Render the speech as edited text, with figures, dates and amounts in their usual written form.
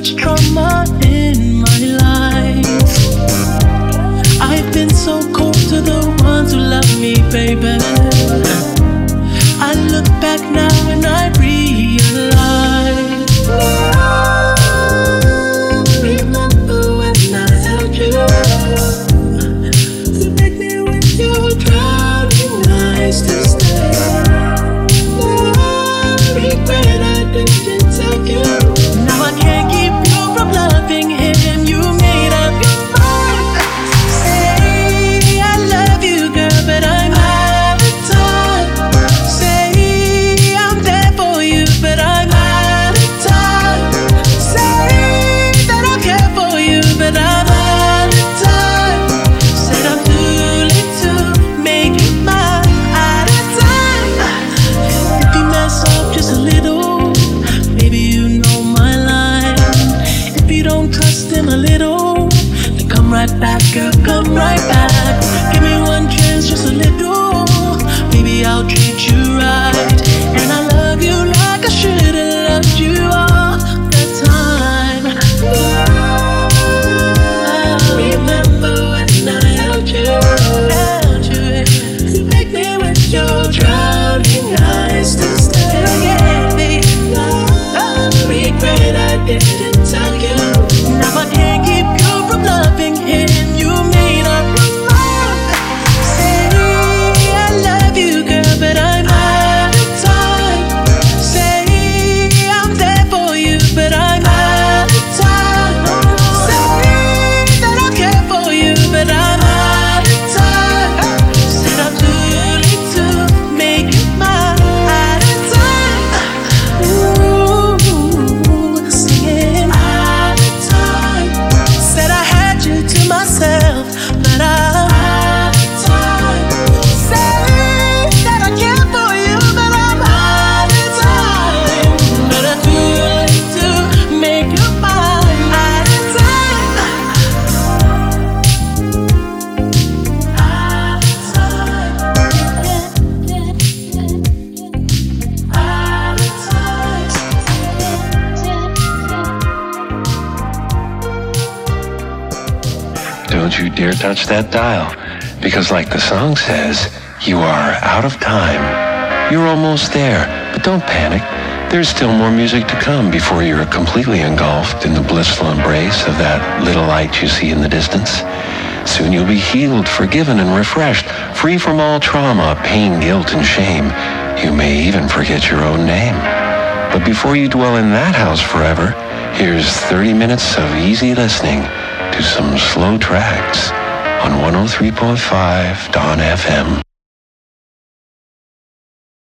much trauma in my life. I've been so cold to the ones who love me, baby. I look back now and I realize. Remember when I held you to make me with your drowning eyes to stay. Regret I didn't tell you. Now I can't keep you from loving him. You made up your mind. Say I love you, girl, but I'm out of time. Say I'm there for you, but I'm out of time. Say that I care for you, but I'm out of time. Said I'm too late to make you mine. Out of time. If you mess up just a little, maybe you know my line. If you don't trust him a little, then come right back, girl, come right back. Give me one chance, just a little. Maybe I'll treat you right. And I love you like I should've loved you all the time. Remember when I held you to make me with your drowning eyes to stay. Regret I didn't tell you. Now I can't keep you from loving him. You made up your mind. Say I love you, girl, but I'm out of time. Say I'm there for you, but I'm out of time. Say that I care for you, but I'm out of time. Said I'm too late to make you mine. Out of time. Ooh, singing out of time. Said I had you to myself, but I'm out of time. Say that I care for you, but I'm out of time. But I'm too late to make you mine. Out of time. Out of time. Out of time. Don't you dare touch that dial, because like the song says, you are out of time. You're almost there, but don't panic. There's still more music to come before you're completely engulfed in the blissful embrace of that little light you see in the distance. Soon you'll be healed, forgiven, and refreshed, free from all trauma, pain, guilt, and shame. You may even forget your own name. But before you dwell in that house forever, here's 30 minutes of easy listening to some slow tracks on 103.5 Dawn FM.